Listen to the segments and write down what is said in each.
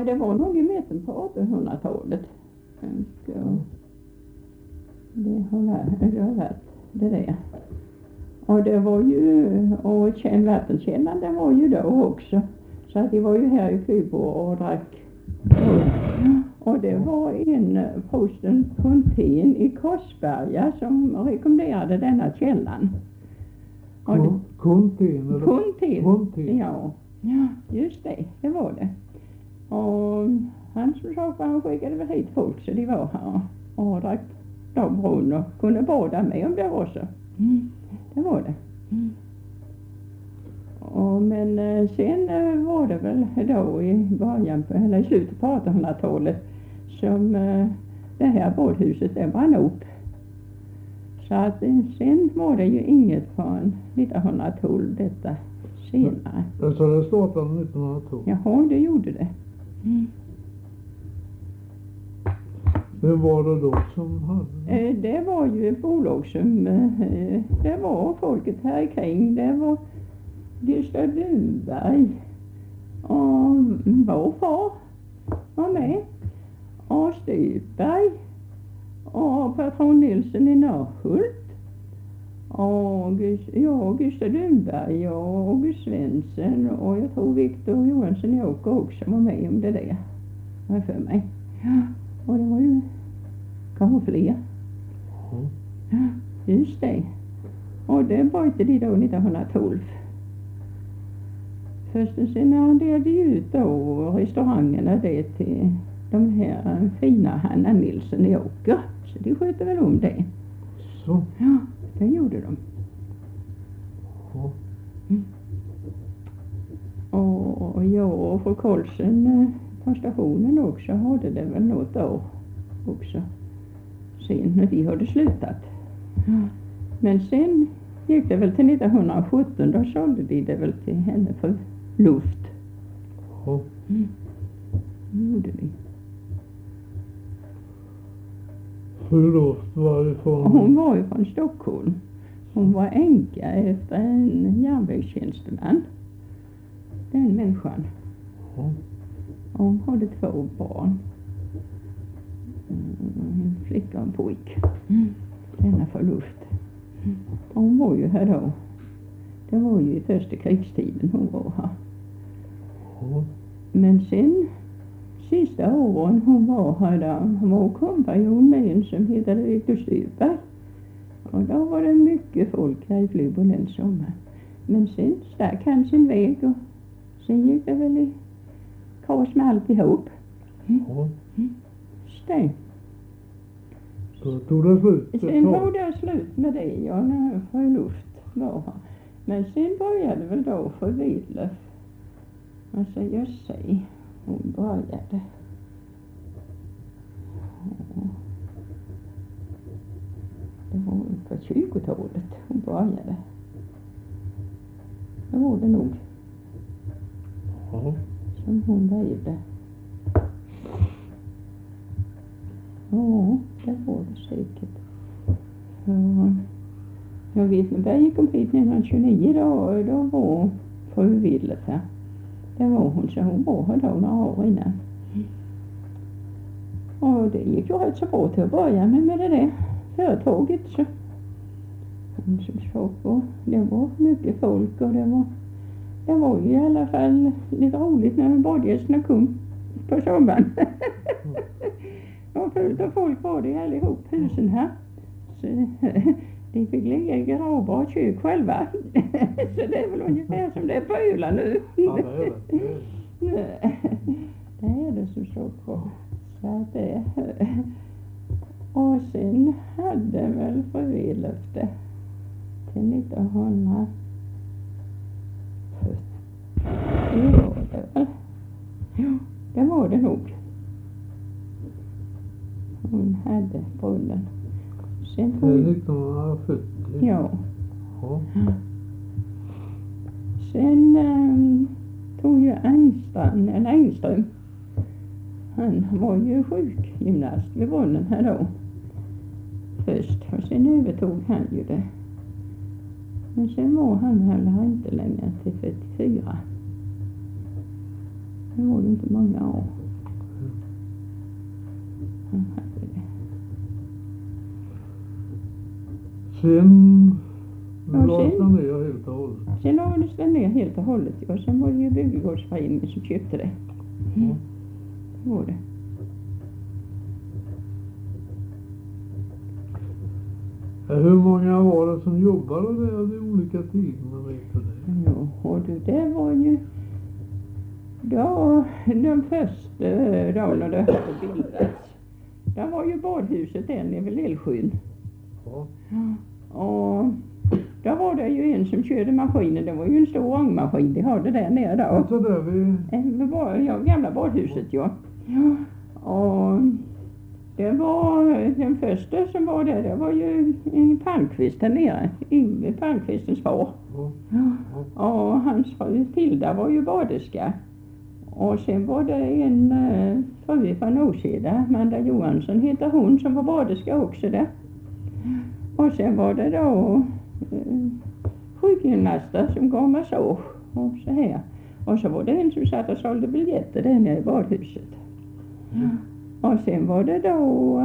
Ja, det var nog i mitten på 1800-talet. Det har varit det där. Och det var ju, och vattenkällan den var ju då också. Så att de var ju här i Fyborg och drack. Och det var prosten Pontén i Korsberga som rekommenderade denna källan. Pontén? Pontén, ja. Ja, just det var det. Och han som sagt han skickade väl hit folk så de var här och drack dagbrunn och kunde bada med om det var så. Det var det. Men sen var det väl då i början på, eller i slutet på 1800-talet som det här badhuset det brann upp. Så att sen var det ju inget förrän 1912 detta senare. Så det startade 1912? Jaha, det gjorde det. Vem var det då som hade? Det var ju ett bolag som, det var folket här kring. Det var Gustav Dunberg och vår far var med. Och Styrberg och patron Nilsson i Norrhult. Och Gustav Dunberg och August Svensson och jag tror Viktor Johansson i Åker också var med om det där. Var för mig. Ja, och det var ju kanske fler. Ja, just det. Och det bytte de då 1912. Först sen arrangerade de ut då restaurangerna det till de här fina Hanna Nilsson i Åker. Så de skötte väl om det. Så? Ja, det gjorde de. Och fru Karlsson på stationen också hade det väl något år också. Sen när de hade slutat. Men sen gick det väl till 1917, då sålde de det väl till henne för luft. Det gjorde de. Fru Luft var ju från? Hon var ju från Stockholm. Hon var änka efter en järnvägstjänsteman. Den människan. Hon hade 2 barn. En flicka och en pojk. Denna förluft. Hon var ju här då. Det var ju i första krigstiden hon var här. Men sen sista åren hon var här då. Hon var kompanjon med en som heter Viktor Styrberg. Och då var det mycket folk här i Fyborg den sommaren. Men sen stack han sin väg och sen gick det väl i kors med alltihop. Stäng. Så tog det slut? Sen tog det slut med det, ja, när Fru Luft var här. Men sen började väl då Fru Widlöf. Alltså jag säger, hon började. Det var på 20-talet hon började. Det var det nog. Som hon levde. Ja, det var det säkert. Jag vet när jag gick hit 1929 då var Fru Widlöf här. Det var hon, så hon var här då några år innan. Och det gick ju rätt så bra till att börja med det där företaget så. Som sagt, det var mycket folk och det var ju i alla fall lite roligt när badgästerna kom på sommaren. Och fullt av folk var det allihop, husen här. Så de fick ligga i garager och kök själva. Så det är väl ungefär som det är på Öland nu. Ja, det är det. Det är det som sagt var. Så att det. Och sen hade väl Fru Widlöf det till 1940. Det var det väl. Ja, det var det nog. Hon hade brunnen. Sen Det är 1940? Ja. Ja. Sen tog ju Engström. Han var ju sjukgymnast vid brunnen här då. Först. Och sen övertog han ju det. Men sen var han heller inte längre till 44. Det var ju inte många år. Sen Ja, lades sen- den ner helt och hållet. Sen lades den ner helt och hållet. Ja, sen var det ju bygdegårdsföreningen som köpte det. Ja. Det var det. Hur många var det som jobbade där vid olika tider? Vet du det? Ja, och det var ju då den första dagen när det hade bildats. Där var ju badhuset där nere vid Lillsjön. Ja. Och där var det ju en som körde maskinen. Det var ju en stor ångmaskin de hade där nere då. Alltså där vi... Ja, gamla badhuset, ja. Ja. Och det var den första som var där. Det var ju Palmqvist där nere. Yngve Palmqvistens far. Ja. Ja. Och hans fru Tilda var ju baderska. Och sen var det en fru från Åseda, Amanda Johansson heter hon, som var baderska också där. Och sen var det då sjukgymnaster som gav massage och så här. Och så var det en som satt och sålde biljetter där nere i badhuset. Och sen var det då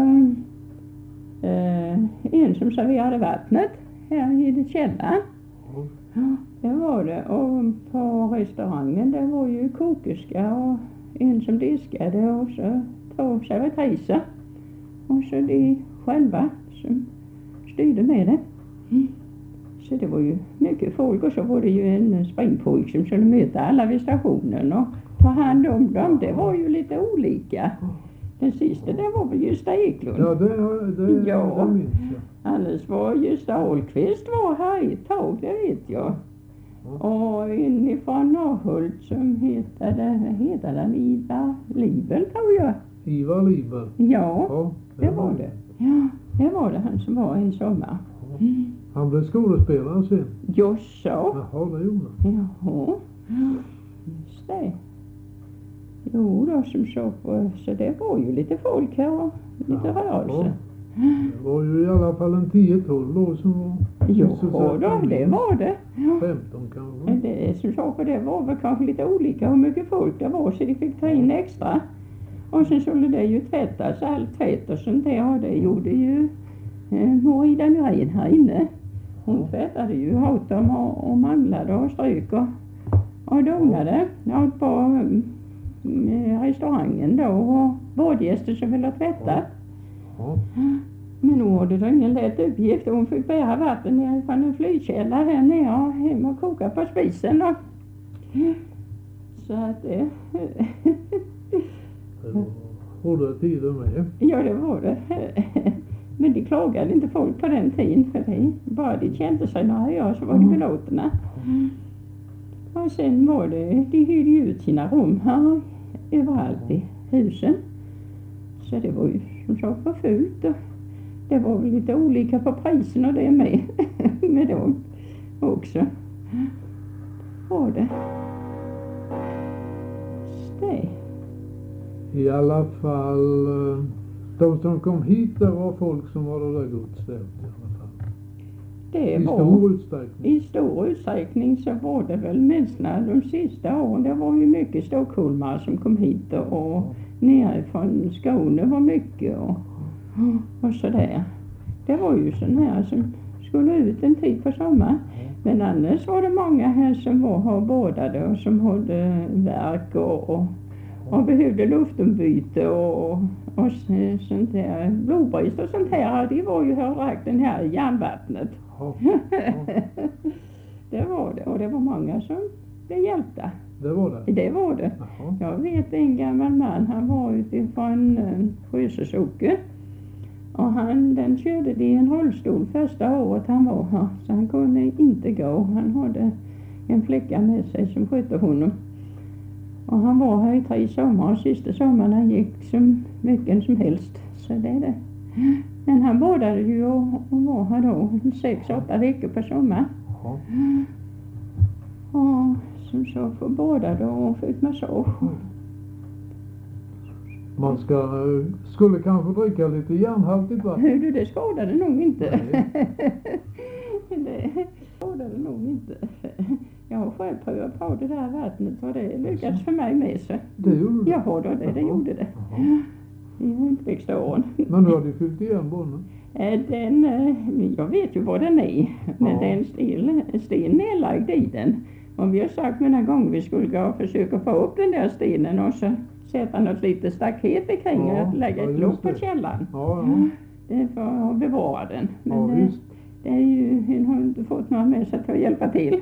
en som serverade vattnet här i källaren. Ja, det var det. Och på restaurangen det var ju kokerska och en som diskade och så 2 servitriser. Och så de själva som styrde med det. Så det var ju mycket folk och så var det ju en springpojk som skulle möta alla vid stationen och ta hand om dem. Det var ju lite olika. Den sista det var väl Gösta Eklund. Ja, det minns jag. Annars var Gösta Ahlqvist var här ett tag, det vet jag. Och en ifrån Norrhult som heter den Ivar Libel tror jag. Ivar Libel. Ja, Ja, det var det. Ja, det var det han som var en sommar. Han blev skådespelare sen. Jossa. Jaha, det gjorde han. Jaha, just det. Jo då som så det var ju lite folk här och lite rörelse. Det var ju i alla fall en 10-12 år som var Jo sysselsatta. då, det var det. Ja. 15 kanske. Det som saker det var väl kanske lite olika hur mycket folk det var så de fick ta in extra. Och sen skulle det ju tvättas, allt tvätt och sånt där och det gjorde ju Marie Daniren här inne. Hon tvättade ju åt dem och manglade och strök och donade. Ja, på restaurangen då och badgäster som ville tvätta. Ja. Men nu hade det ingen lätt uppgift. Hon fick bära vatten ner från en flygkälla här nere och hem och koka på spisen. Och så att det... Det var hårda tider med. Ja, det var det. Men de klagade inte folk på den tiden för det. Bara de kände sig några år så var de belåtna. Och sen var det, de hyrde ju ut sina rum här överallt i husen. Så det var ju som sagt var fullt och det var väl lite olika på prisen och det med dem också. Var det. Det. I alla fall, de som kom hit det var folk som var det där gott ställt i alla fall. Det I var stor utsträckning. i stor utsträckning så var det väl mest de sista åren. Det var ju mycket stockholmare som kom hit och nerifrån Skåne var mycket och sådär. Det var ju sån här som skulle ut en tid på sommaren. Men annars var det många här som var här och badade och som hade verk och behövde luftombyte och sånt där. Blodbrist och sånt här. De var ju här och drack den här järnvattnet. Ja. Det var det. Och det var många som blev hjälpta. Det var det. Det var det. Jaha. Jag vet en gammal man, han var utifrån Sjösösocker. Och den körde det i en rullstol första året han var här. Så han kunde inte gå. Han hade en flicka med sig som skötte honom. Och han var här i 3 sommar och sista sommaren han gick som mycket som helst. Så det är det. Men han badade ju och var här då 6-8 veckor på sommaren. Ja. Och som så för badade och fick massage. Man skulle kanske dricka lite järnhaltigt vatten. Hur du, det skadade nog inte. Nej. Det skadade nog inte. Jag har själv prövat på det där vattnet och det lyckades för mig med så. Det gjorde det? Jaha då, det gjorde det. Jaha. i uppväxtåren. Men nu har de fyllt igen bonden. Jag vet ju vad den är, men Ja. det är en sten nedlagd i den. Och vi har sagt många gånger vi skulle gå och försöka få upp den där stenen och så sätta något litet staket kring Ja, och lägga ja, ett just lock på det. källaren. Ja, ja. Det är för att bevara den. Men Ja, visst. det är ju, en har inte fått några med sig till att hjälpa till.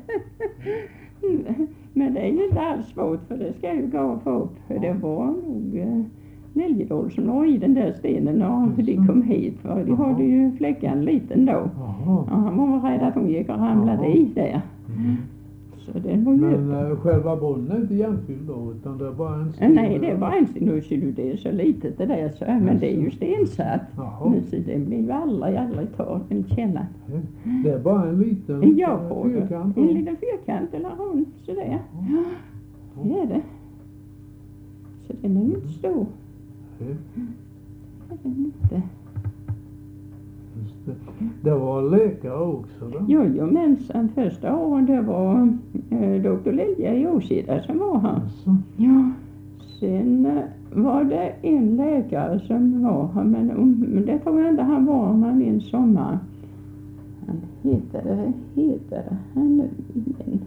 Men det är ju inte alls svårt för det ska ju gå att få upp. För det var nog Liljedal som la i den där stenen och de kom hit. För de hade ju fläckan liten då. Jaha. Och han var rädd att hon gick och ramlade Jaha. i där. Mm. Så den var ju Men själva bonden är inte igenfylld då, utan det är bara en sten? nej, det var en sten. Nu ser du, det är så litet det där så. Men det är ju stensatt. Jaha. Men så det blir ju aldrig tar den källan. Det är bara en liten Ja, fyrkant? en liten fyrkant eller rund sådär. Ja, det är det. Så den är inte stor. Ja, Det är den inte. just det. Det var läkare också då? Jojomensan, första åren det var doktor Lilja i Åsida som var här. Alltså. Ja, sen var det en läkare som var här, men det tror jag inte han var när en sommar. Han heter han nu igen?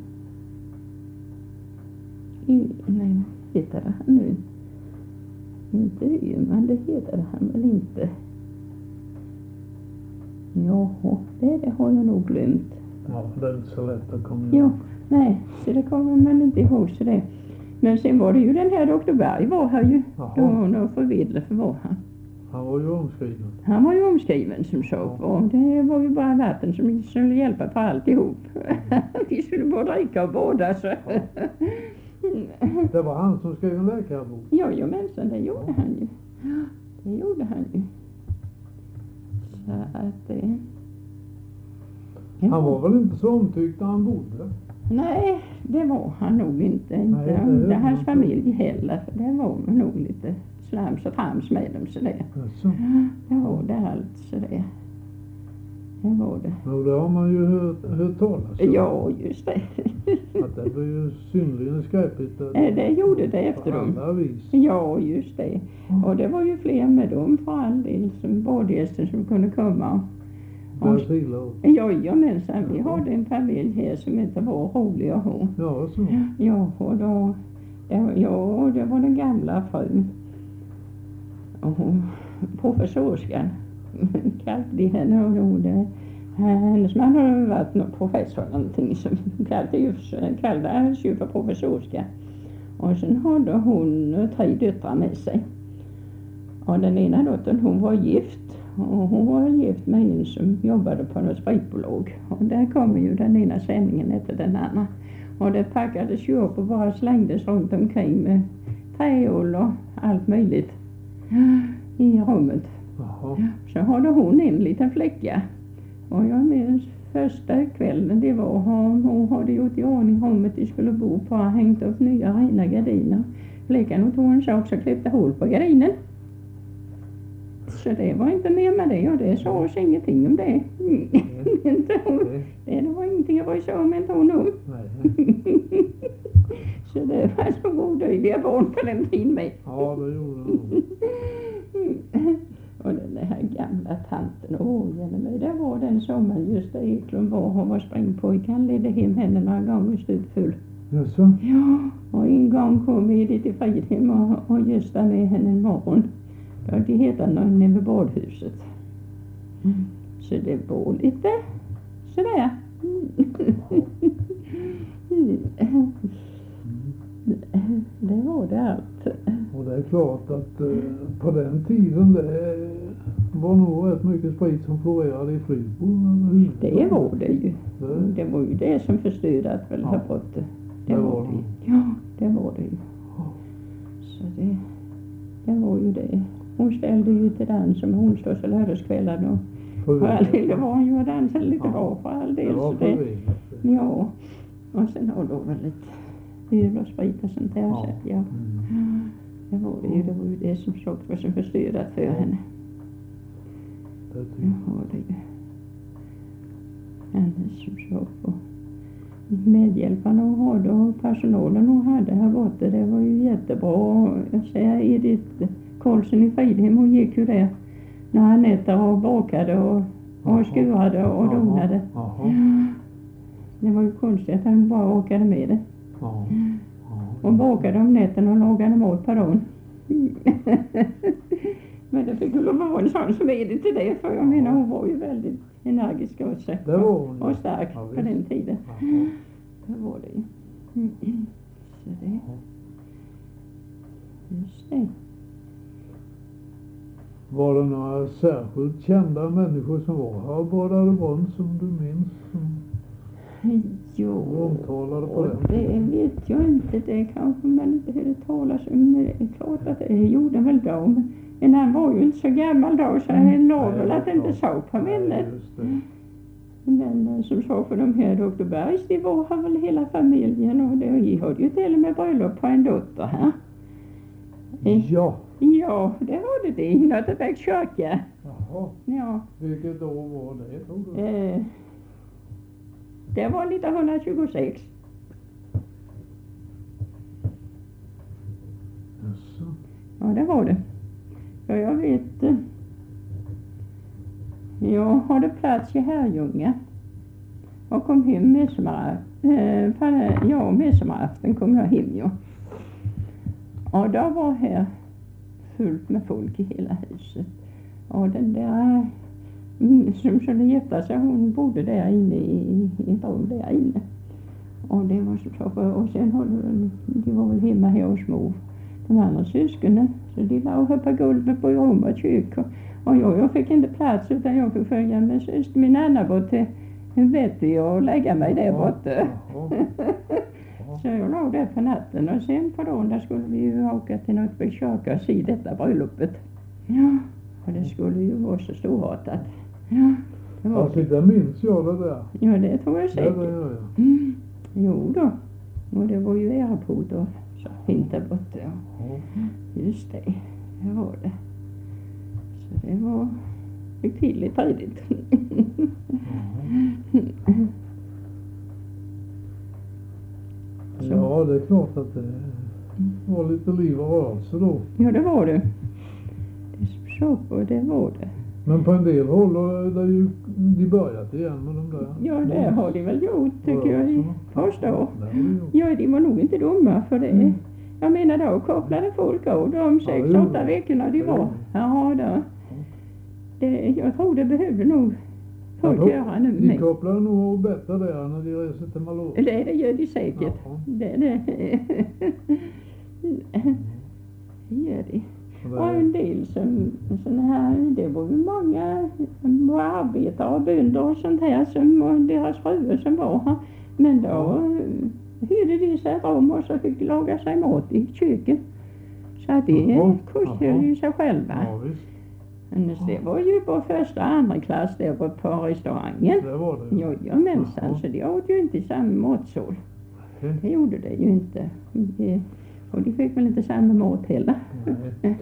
Nej, vad heter han nu? Inte Öhman, det heter han väl inte. Jaha, det har jag nog glömt. Ja, det är inte så lätt att komma Jo, ihåg. nej, så det kommer man inte ihåg så det. Men sen var det ju den här doktor Berg var här ju. Jaha. Då var nog förvidle för var han. Han var ju omskriven. Han var ju omskriven som sagt och det var ju bara vatten som skulle hjälpa på alltihop. Vi skulle både dricka och båda så. Det var han som skrev en läkarbok. Jojomensan, det gjorde han ju. Det gjorde han ju. Så att det... Han var väl inte så omtyckt när han bodde? Nej, det var han nog inte. Nej, Inte, det inte är hans inte. familj heller. För det var nog lite slams och trams med dem sådär. Alltså. Det var det allt sådär. Det var det. Jo, det har man ju hört talas om. Ja, just det. Att det blev ju synnerligen skräpigt. Det gjorde det efter på dem. alla vis. Ja, just det. Och det var ju fler med dem för all del som badgäster som kunde komma. Deras hilor. Jojomensan, vi hade en familj här som inte var rolig att ha. Ja, så. Ja, och då, det var den gamla frun. Och hon, professorskan, kallade de henne och då det, hennes man hade varit någon professor eller någonting som kallades ju för professorska. Och sen hade hon 3 döttrar med sig. Och den ena dottern hon var gift. Och hon var gift med en som jobbade på något spritbolag. Och där kom ju den ena sändningen efter den andra. Och det packades ju upp och bara slängdes runt omkring med träål och allt möjligt i rummet. Jaha. Så hade hon en liten fläcka. Och jag minns första kvällen det var hon hade gjort i ordning rummet de skulle bo på och hängt upp nya rena gardiner. Fläckan och tog en sak så klippte hål på gardinen. Så det var inte mer med det och det sa oss ingenting om det. Inte hon, det var ingenting jag bryr sig om, inte hon om. Nej. Så det var så godöjliga barn på den tiden med. Ja, det gjorde det nog. Och den här gamla tanten, det var den sommaren just där Eklund var, hon var springpojke, han ledde hem henne några gånger stupfull. Jaså? Ja, och en gång kom Edith till Fridhem och gästade med henne en morgon. Då de heter någon nere vid badhuset. Så det var lite sådär. Det var det allt. Och det är klart att på den tiden det var nog rätt mycket sprit som florerade i Flygbo. Det var det ju. Det, Det var ju det som förstörde att väl ha fått det. Det var det ju. Ja, det var det ju. Så det var ju det. Hon ställde ju till dans som onsdags och lördagskvällen och för all del, det var hon ju och dansade lite bra för all del. det var Så det, förvirrat. ja, och sen har då väl lite öl och sprit och sånt där. Så, att, ja. Det var ju det som sagt var som förstörde för henne. Det Det tycker var det ju. Annars som sagt var medhjälparna hon hade och personalen hon hade här borta, det var ju jättebra. Och jag säger Edith, Karlsson i Fridhem, hon gick ju där några nätter och bakade och skurade och donade. Jaha. Det var ju konstigt att han bara orkade med det. Ja. Och bakade om nätten och lagade mat på dagen. Men det fick ju vara en sån som är det till det, för jag menar hon var ju väldigt energisk av sig. Det var hon, ja. Och stark Ja, på visst. den tiden. Jaha. Det var det ju. Så det. Just det. Var det några särskilt kända människor som var här och badade brunn som du minns? Som Jo, omtalade på den det tiden? vet jag inte. Det kanske man inte hörde talas om. Det är klart att det gjorde väl då. Men han var ju inte så gammal då, så han låg väl att det inte såg på minnet. Nej, just det. Men som sa för de här Dr. Bergs, de var här väl hela familjen, och de hade ju till och med bröllop på en dotter här. Ja. Ja, det hade de i Nötebäcks kyrka. Jaha. Ja. Vilket år var det, tror du? Det var 1926. Jaså. Ja, det var det. Ja, jag vet. Jag hade plats i Herrljunga och kom hem midsommarafton kom jag hem ju. Och då var här fullt med folk i hela huset. Och den där som skulle gifta sig, hon bodde där inne i ett rum där inne. Och det var så toppen. Och sen de var väl hemma här hos mor, de andra syskonen. Så de låg här på golvet på rum och kök. Och jag fick inte plats, utan jag fick följa med syster min Anna bort till Betty och lägga mig där borta. Jaha. Så jag låg där på natten, och sen på dagen där skulle vi ju åka till Nötebäcks kyrka och se detta bröllopet. Ja, och det skulle ju vara så storartat. Ja, det var Alltså, det. det minns jag det där. Ja, det tror jag Det säkert. gör jag. Jo då. Och det var ju Erapot och så fint där borta. Ja. Ja. Just det, det var det. Så det var högtidligt tidigt. Ja, det är klart att det var lite liv och rörelse då. Ja, det var det. Det så på, det var det. Men på en del håll där ju de börjat igen med de där. Ja, det har de väl gjort, tycker jag, i första år. Det har de gjort. Ja, de var nog inte dumma för det. Jag menar, då kopplade folk av de 6-8 veckorna de var. Ja, då. Jag tror det behövde nog folk göra nu De med. kopplar nog bättre där när de reser till Malå. Det gör de säkert. Jaha. Det gör de. Och en del sån här, det var ju många arbetare och bönder och sånt här och deras fruar som var här. Men då hyrde de sig ett rum och så fick de laga sig mat i köket. Så att det kostade ju sig själva. Ja, visst. Men det var ju på första och andra klass där på restaurangen. Det var det. Jajamensan, så de åt ju inte i samma matsal. Nej. Det gjorde det ju inte. Och de fick väl inte samma mat heller. Nej.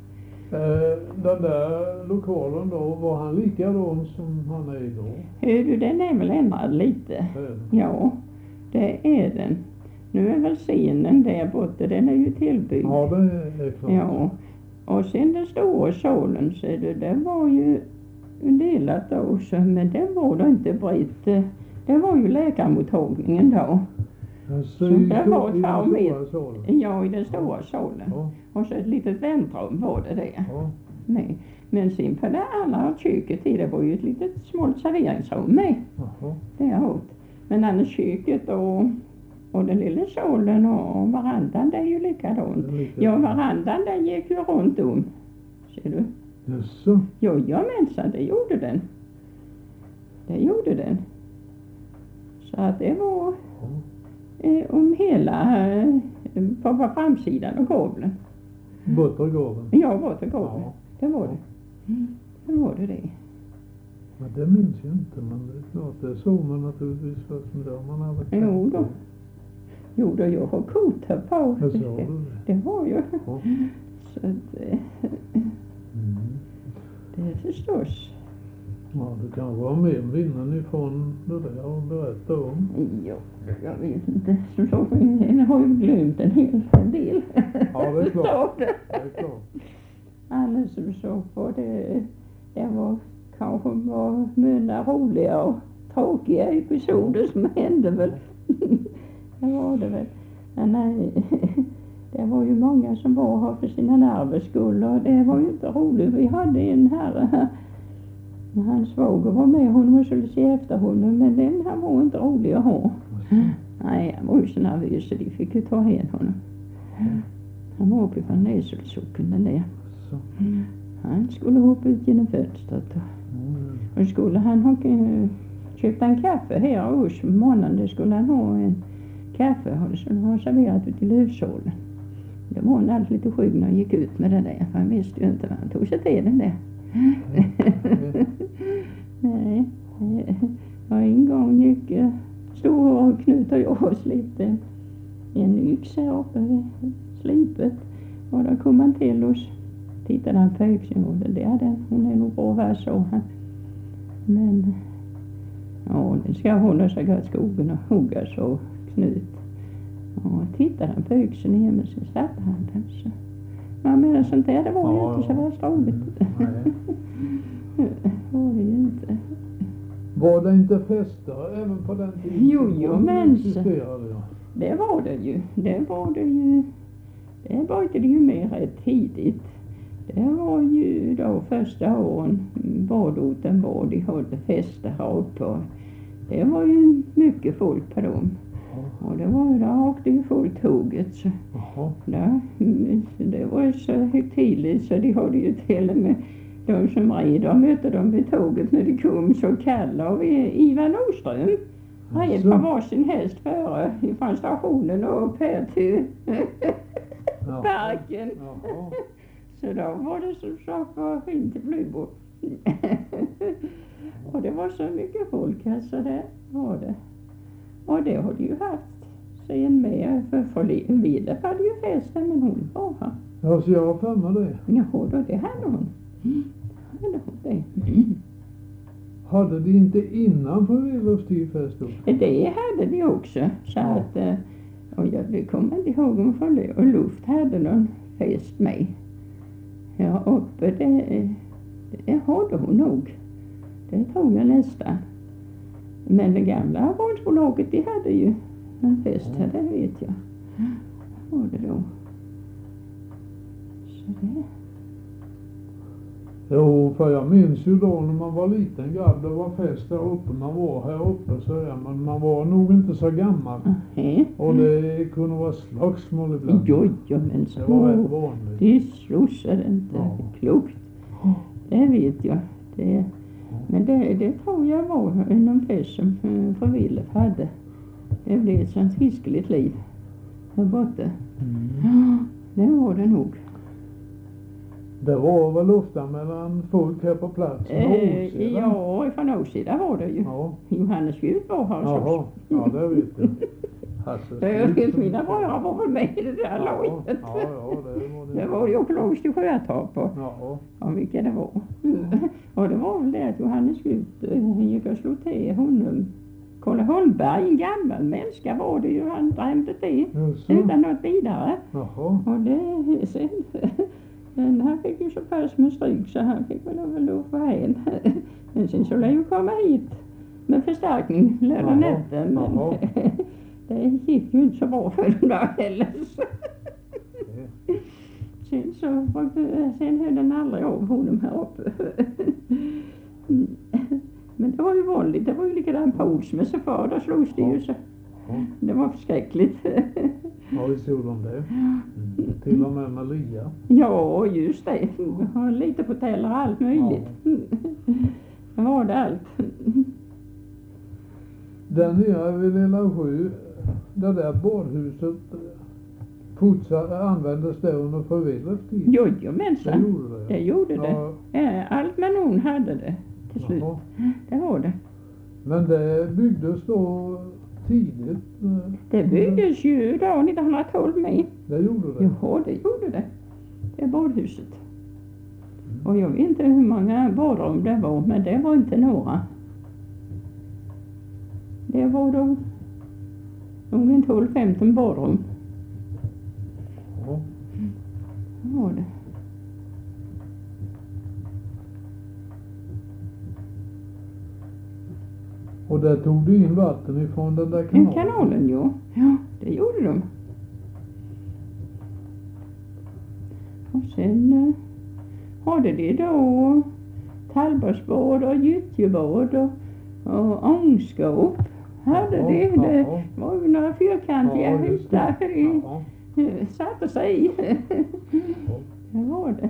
Den där lokalen då, var han likadan som han är idag? Hör du, den är väl ändrad lite. Det är det. Ja, det är den. Nu är väl scenen där borta, den är ju tillbyggd. Ja, det är klart. Ja, och sen den stora salen, så det var ju delat också, men det var då inte brett. Det var ju läkarmottagningen då. Alltså, Så i det var den 2 meter. stora salen. Ja, i den stora salen. Ja, Och så ett litet väntrum var det där. ja. Nej. Men sen på det andra köket i det var ju ett litet smått serveringsrum med. Jaha. Det åt. Men annars köket och den lilla salen och verandan, det är ju likadant. Det är lika- Ja, verandan den gick ju runt om. Ser du? Jaså? Jajamensan, det gjorde den. Det gjorde den. Så att det var Ja. om hela på framsidan av gavlen. Bortre gården. Ja, borta gavlen. Ja. Det var det. Det var det. Men det minns jag inte, men det är klart, det såg man naturligtvis först när man hade tänkt Jo då. på. Jo då, jag har koter på. Jag såg det. Det var ju. Ja. Så att, Mm. det förstås. Ja, du kanske har mer minnen ifrån det där att berätta om. Ja, jag vet inte. Som så, jag har ju glömt en hel del. Ja, det är klart. Så det. Det är klart. alla som såg på det var kanske var många roliga och tråkiga episoder som hände väl. Det var det väl. Men nej, det var ju många som var här för sina nervers skull och det var ju inte roligt. Vi hade en herre, hans svåger var med honom och skulle se efter honom, men den här var inte rolig att ha. Nej, han var ju så nervös så de fick ju ta hem honom. Han var uppe från Näsulsocken den där. Så. Han skulle hoppa ut genom fönstret och skulle han ha köpt en kaffe här hos månaden, det skulle han ha en kaffe och det skulle han ha serverat ut i lövsålen. Det var han alldeles lite skygg när han gick ut med det där, för han visste ju inte vad han tog sig till den där. Nej, och en gång gick Stor och Knut och jag och slipte en yxa uppe vid slipet och då kom han till oss. Tittade han på yxan och det är den, hon är nog bra värd, sa han. Men ja, den ska hålla sig gott skogen och hugga, så Knut. Och tittade han på yxan i hemmen så satte han den så. Ja, men sånt där, det var ju inte så värst roligt. Det var det ju inte. Var det inte fester även på den tiden? Jo, men det var det ju. Det var det ju. Det började ju mer rätt tidigt. Det var ju då första åren badorten var de hade fester här uppe. Det var ju mycket folk på dem. Och det var ju där åkte ju folk tåget så. Ja, det var så högtidligt så de hade ju till och med de som red, de mötte dem vid tåget när de kom så kalla och Ivar Nordström red på varsin häst före ifrån stationen och upp här till parken. Så då var det som sagt var fint till Blybo. Och det var så mycket folk alltså, det var det. Och det har de ju haft sen med, för Ville hade ju festen men hon var här. Ja, så jag har för mig det. Ja, då det hade hon. Hade hon det. Hade de inte innan Friluftstivfest då? Det hade de också. Så att, och jag kommer inte ihåg om och Luft hade någon fest med. Ja, uppe det hade hon nog. Det tror jag nästan. Men det gamla vårdsbolaget, de hade ju en fest här, det vet jag. Vad var det då? Så det. Jo, för jag minns ju då när man var liten grabb, det var fest där uppe, man var här uppe så ja, men man var nog inte så gammal. Och det kunde vara slagsmål ibland. Jo, men så. Det var rätt vanligt. Det slåssade inte klokt. Det vet jag. Men det tror jag var en fest som för Willef hade. Det blev ett sånt fiskeligt liv där borta. Ja, det var det nog. Det var väl ofta mellan folk här på platsen och Åsida? Ja, från Åsida var det ju. Ja. Johannes Gud var här hos oss. Ja, det vet jag. Jag vet, mina bröder var väl med i det där laget. Ja, det var det. Det var ju ekologiskt i Sjötorp på. Ja. Vilka det var. Och det var väl det att Johannes Gud gick och slog till honom. Kalle Holmberg, en gammal människa var det ju, han drömde det. Utan något vidare. Jaha. Och det sen. Men han fick ju så pass med stryk så han fick väl lov för en. Men sen så lär ju komma hit med förstärkning lördag natten. Men det gick ju inte så bra för dem där heller. Sen höll den aldrig av honom här uppe. Men det var ju vanligt, det var ju likadant på Osme så för där slogs det ju så. Det var förskräckligt. Ja, vi såg de det. Till och med Maria. Ja, just det. Och lite på täller och allt möjligt. Det var det allt. Där nere vid Lilla Sjö, det där badhuset användes det under Friluftstiv. Jo, mensan. Det gjorde det. Ja, allt men hon hade det till slut. Det var det. Men det byggdes då tidigt? Det byggdes ju då 1912 med. Det gjorde det? Ja, det gjorde det. Det badhuset. Och jag vet inte hur många badrum det var, men det var inte några. Det var då nog en 12-15 badrum. Ja. Det var det. Och där tog du in vatten ifrån den där kanalen? Kanalen, ja. Ja, det gjorde de. Och sen hade de då tallbasbad och gyttjebad och ångskåp. Hade det var ju några fyrkantiga hyttar satte sig i. Det var det.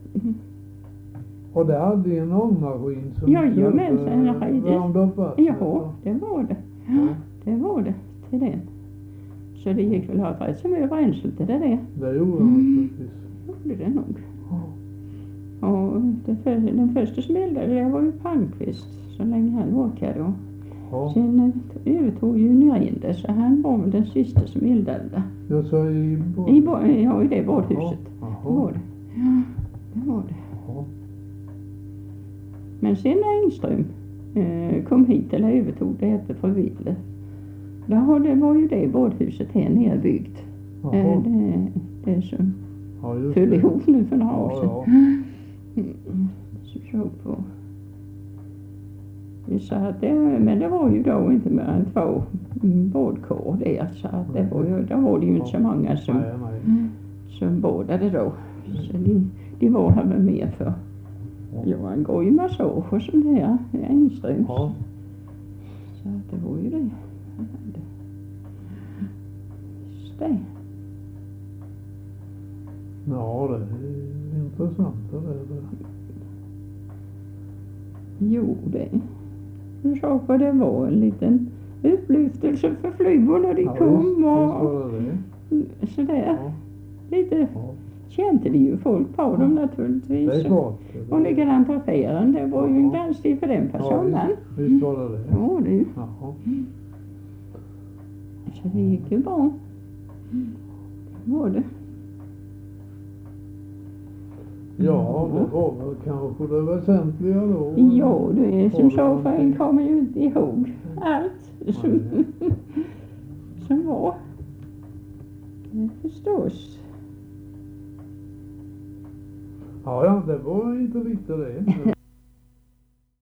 Och det hade en ångmaskin som värmde upp vattnet? Ja, det var det. Ja, det var det till den. Så det gick väl att ha rätt så mycket bränsle till det. Det gjorde det naturligtvis. Det gjorde det nog. Och den första som eldade det var ju Palmqvist så länge han orkade. Och sen övertog ju Nyrinde så han var väl den sista som eldade. Jag sa i det badhuset. Det var det. Ja, det var det. Men sen när Engström kom hit eller övertog det efter fru Wille. Det var ju det badhuset här nere byggt. Det som föll ihop nu för några år sedan. Så såg på. Så att men det var ju då inte mer än 2 badkar där. Så att då var det ju inte så många som badade då. Så de var här med mer för. Han går ju massage och sånt här, Engströms. Så att det var ju det. Just det. Ja, det är intressant det där. Jo, du sa vad det var en liten upplyftelse för flygor när de kom och sådär. Lite kände de ju folk på dem naturligtvis. Det är klart. Och likadant affären, det var ju en danstid för den personen. Ja, visst var det. Ja, det. Så det gick ju bra. Det var det. Ja, det var väl kanske det väsentliga då. Ja, det är som så för en kommer ju inte ihåg allt som var. Det förstås. Ja, det var inte lite det.